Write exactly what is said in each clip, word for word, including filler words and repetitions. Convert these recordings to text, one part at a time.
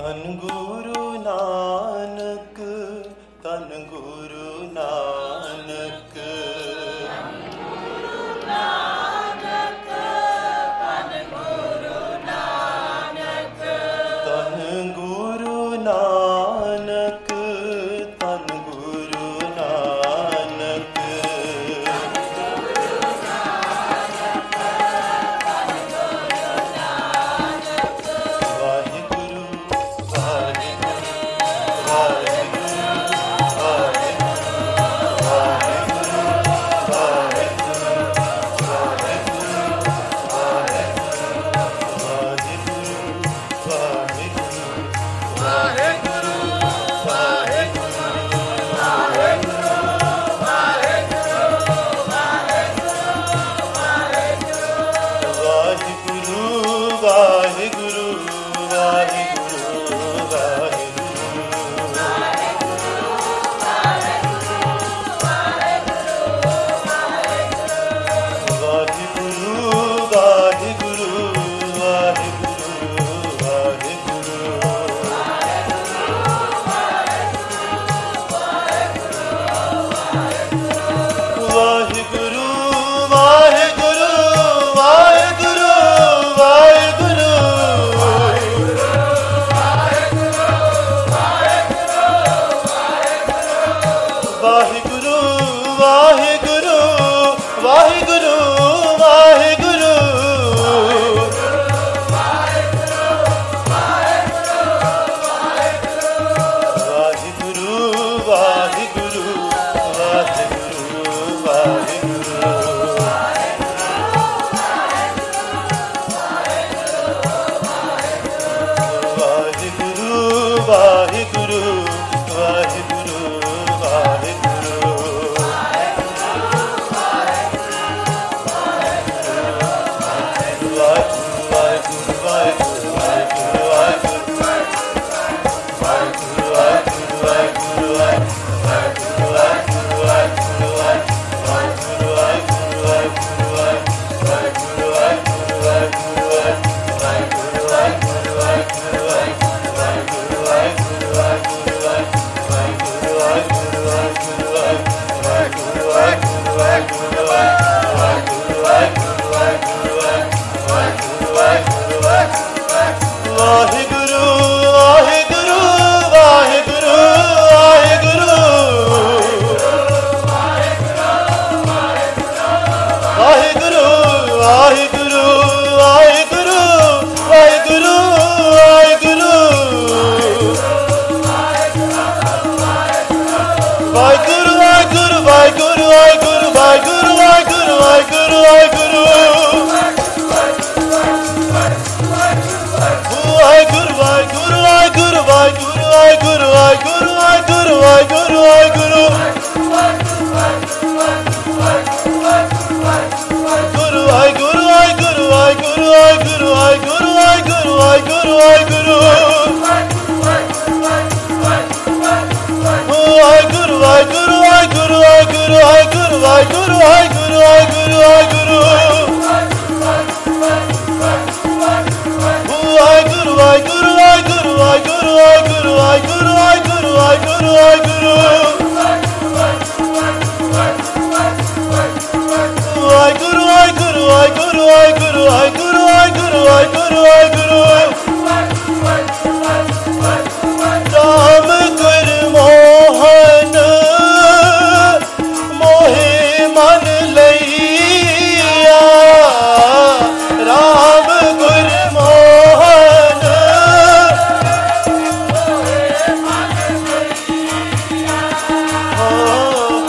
ਧੰਨ ਗੁਰੂ ਨਾਨਕ, ਧੰਨ ਗੁਰੂ ਨਾਨਕ, ਧੰਨ ਗੁਰੂ ਨਾਨਕ, ਧੰਨ ਗੁਰੂ ਨਾਨਕ, ਧੰਨ ਗੁਰੂ ਨਾਨਕ, ਧੰਨ ਗੁਰੂ ਨਾਨਕ, ਵਾਹਿਗੁਰੂ ਵਾਹਿਗੁਰੂ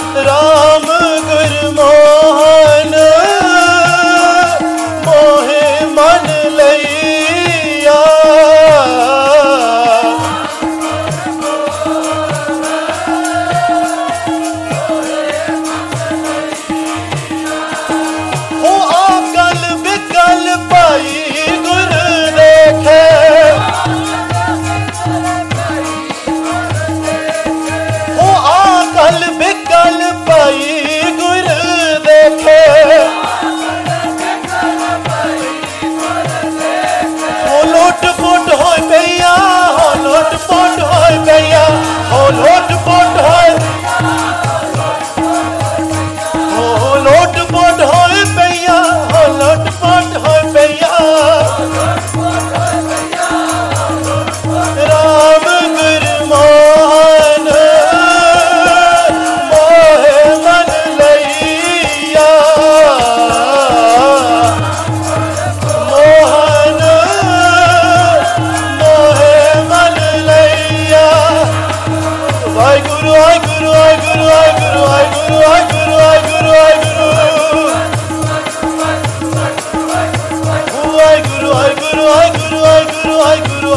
ਰਾਮ ਗੁਰ Mohan ਮੋਹੇ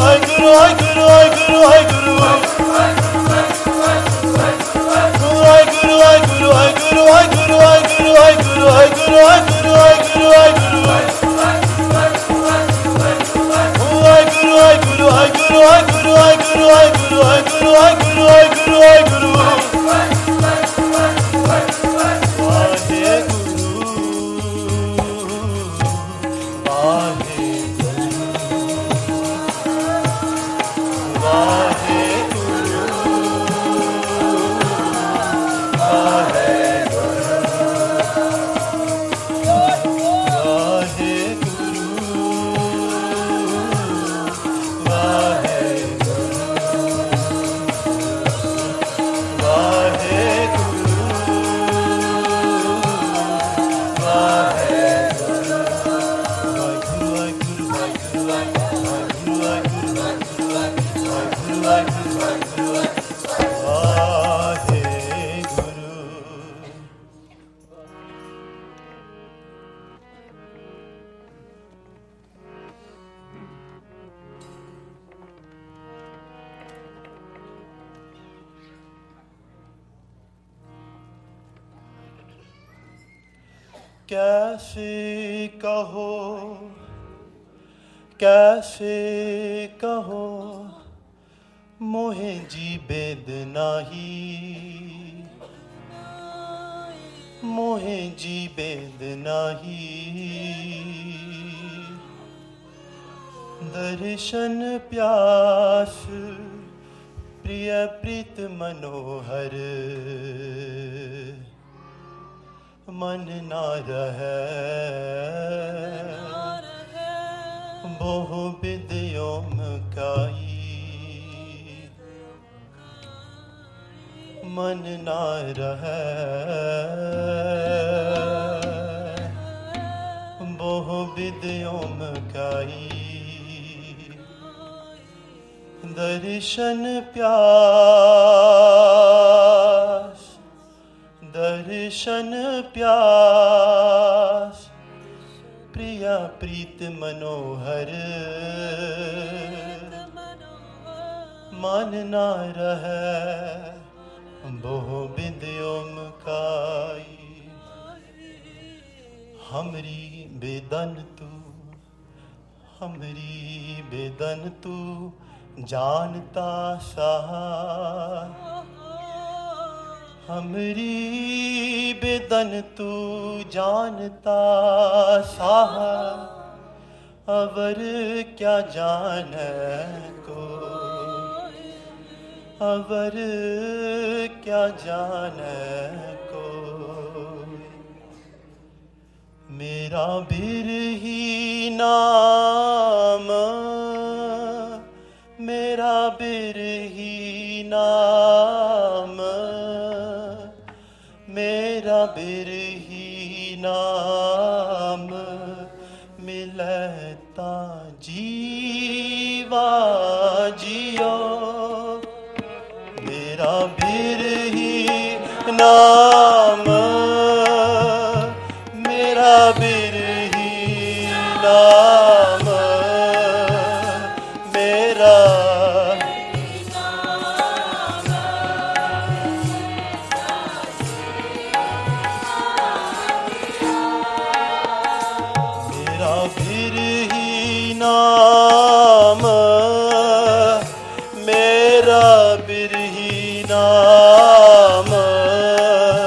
Waheguru, Waheguru, Waheguru, Waheguru. Waheguru, Waheguru, Waheguru, Waheguru, Waheguru, Waheguru, Waheguru, Waheguru, Waheguru, Waheguru. Waheguru, Waheguru, Waheguru, Waheguru, Waheguru, Waheguru, Waheguru, Waheguru, Waheguru, Waheguru. कैसे कहो कैसे कहो मोहे जी बेद नाही मोहे जी बेद नाही दर्शन प्यास प्रिय प्रीत मनोहर मन ना रहे बहु विद्योम काई मन ना रहे बहु विद्योम काई दर्शन प्यास दर्शन प्यास प्रिया प्रीत मनोहर मन ना रहे बहु विद्योम काई हमरी बेदन तू हमरी बेदन तू जानता सहा हमरी बेदन तू जानता साहा अवर क्या जाने को अवर क्या जाने को मेरा बिरही नाम मेरा बिरही नाम मेरा बिरही नाम मिलता जीवा जियो मेरा बिरही नाम मेरा बिरही नाम मेरा नाम मेरा बिरही नाम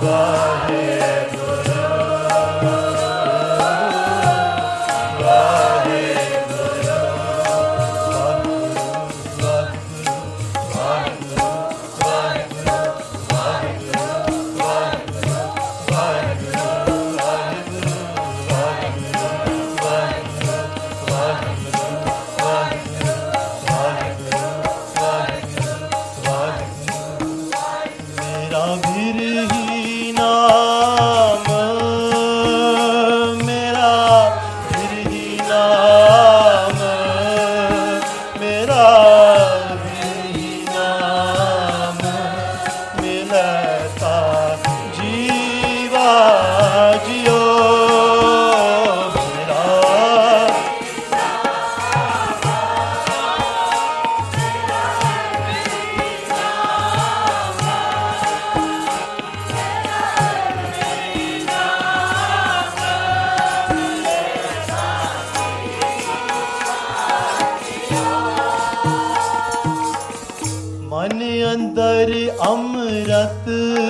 अंदर अमृत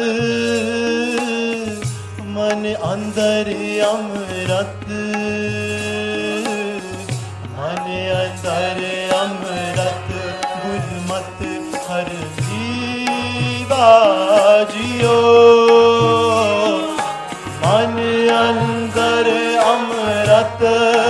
मन अंदर अमृत मन अंदर अमृत गुरमत हर जीवा जियो मन अंदर अमृत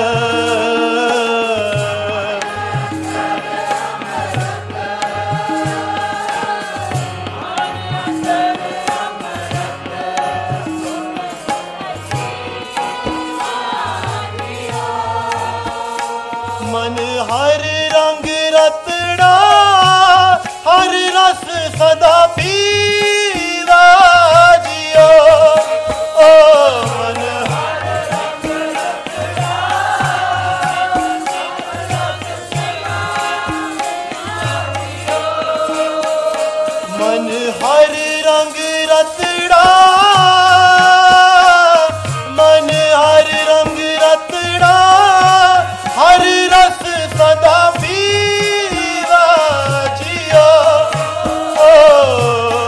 मन हर रंग रतड़ा हर रस सदा पीवा जियो ओ मन हर रंग रतड़ा मन हर रंग रतड़ा मन हर रंग रतड़ा हर रस सदा पीवा जियो ओ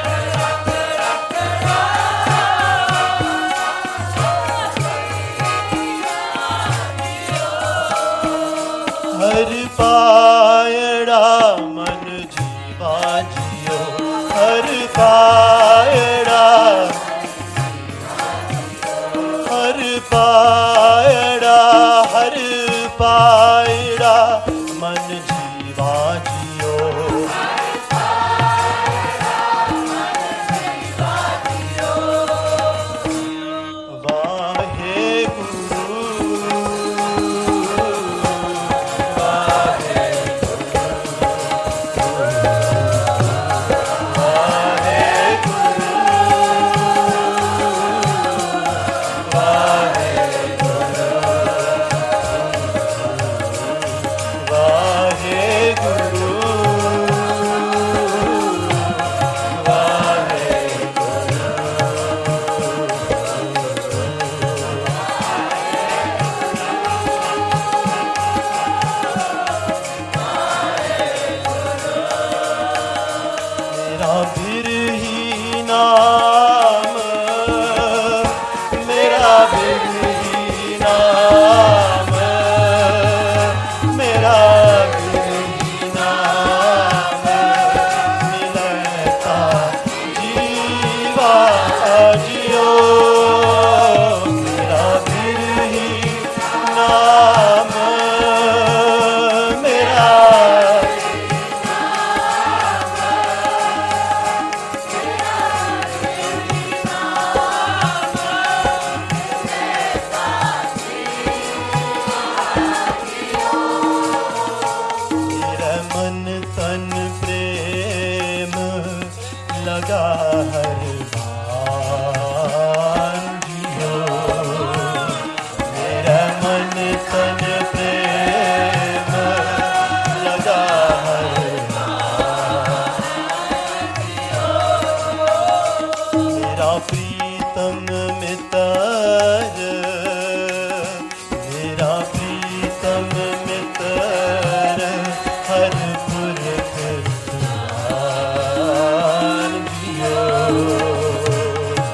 हर पायड़ा मन जीवा जियो हर पायड़ा हर पायड़ा हर पायड़ा मन जीवा जियो वाहे गुरु वाहे बिरही नाम मेरा बिरही नाम मेरा बिरही नाम मिलता जीवा जियो मेरा बिरही नाम मेरा मन तन प्रेम लगा हर बान जियो मेरा मन तन प्रेम लगा हर बान मेरा प्रीतम मितर मेरा प्रीतम मितर हर पुरख जियो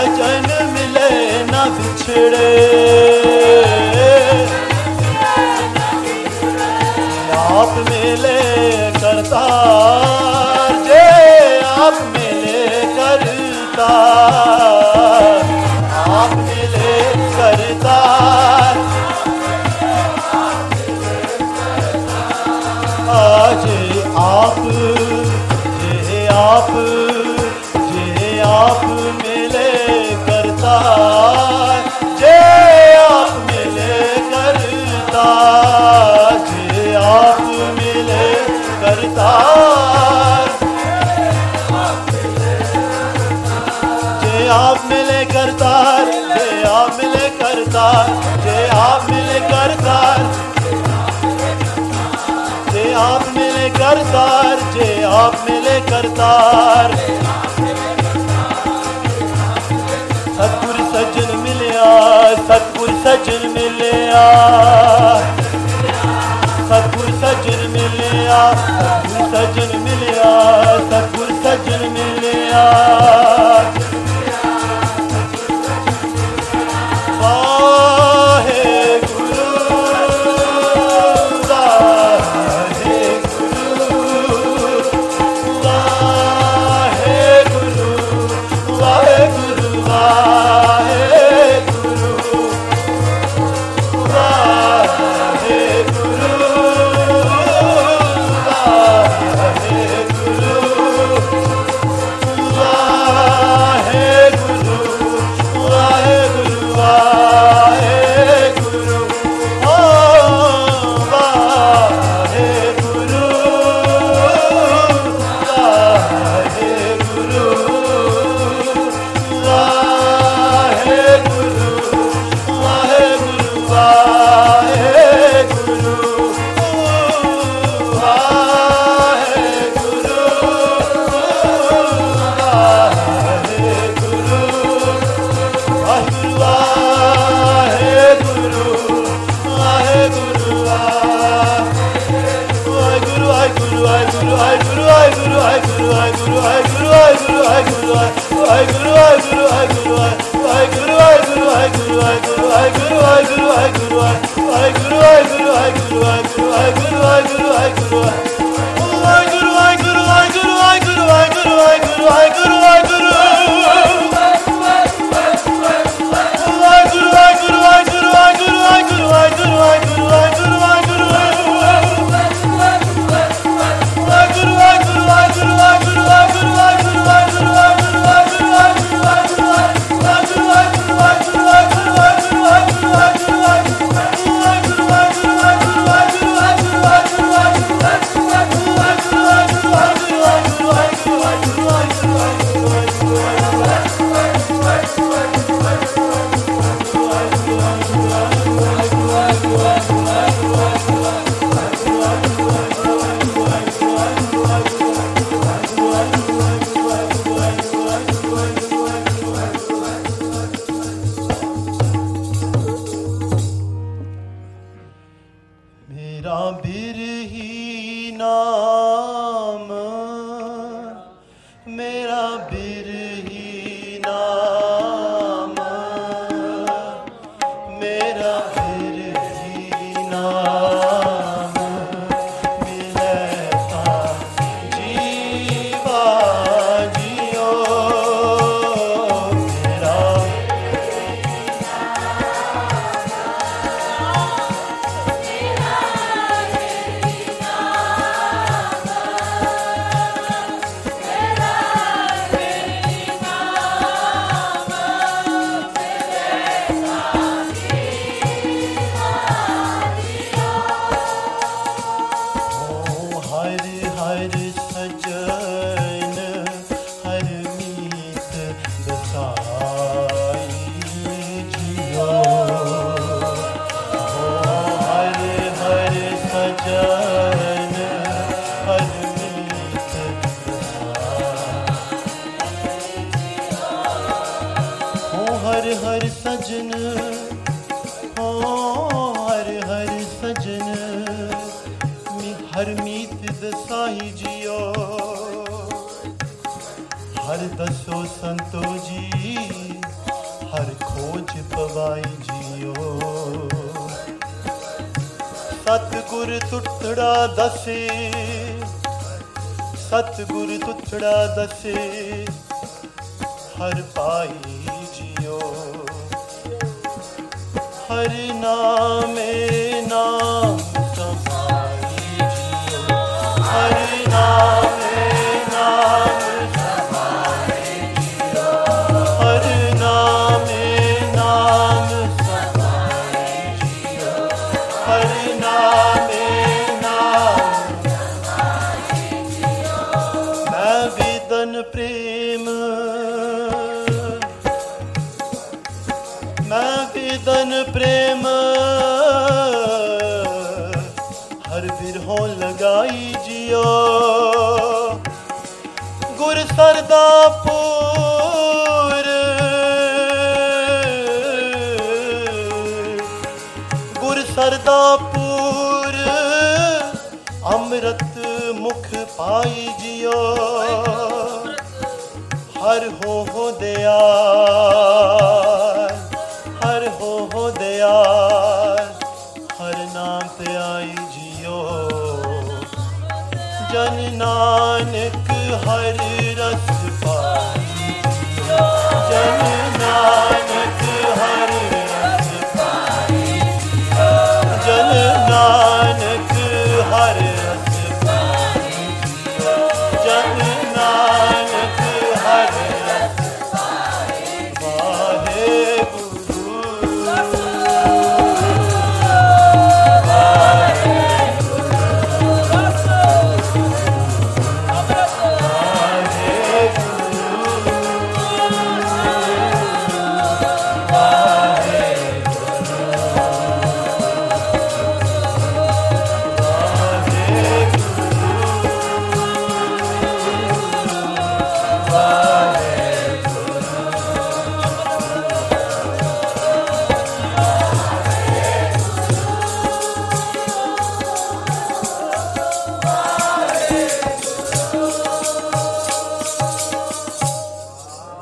सजन मिले न बिछड़े, आप मिले करतार, जे आप मिले करतार, आप मिले करतार, आज आप जे आप जे आप मिले करतार, जे आप मिले करतार, जे आप मिले करतार, जे आप मिले करतार, जे आप मिले करतार, जे आप मिले करतार, जे आप मिले करतार, जे आप मिले करतार। सतगुर सज्जन मिलिया, सतगुर सज्जन मिलिया, सतगुर सज्जन मिलिया, सतगुर सज्जन मिलिया, सतगुर सज्जन मिलिया। हर दसो संतो जी हर खोज पवाई जियो। सतगुर तुठड़ा दसे, सतगुर तुठड़ा दसे हर पाई जियो। हर नामे नाम समाई जियो। हर नामे नाम समाई जियो। हर नामे नाम समाई जियो। हर नामे नाम समाई जियो। मैं वेदन प्रेम, मैं वेदन प्रेम हर बिरहों लगाई जियो। गुर सरदापुर, गुर सरदापुर अमृत मुख पाई जियो। हर हो हो दयाल, हर हो हो दयाल, हर नाम पे आई जियो। जन नानक हर रस पाई जियो। जन